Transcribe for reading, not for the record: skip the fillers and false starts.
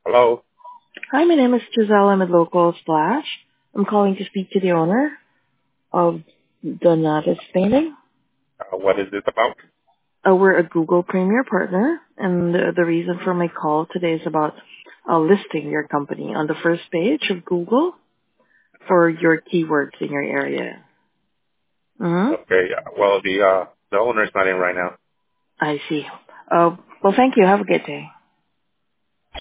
Hello. Hi, my name is Giselle. I'm at Local Splash. I'm calling to speak to the owner of Donatus Painting. What is this about? We're a Google Premier partner, and the reason for my call today is about listing your company on the first page of Google for your keywords in your area. Mm-hmm. Okay. Well, the owner's not in right now. I see. Well, thank you. Have a good day.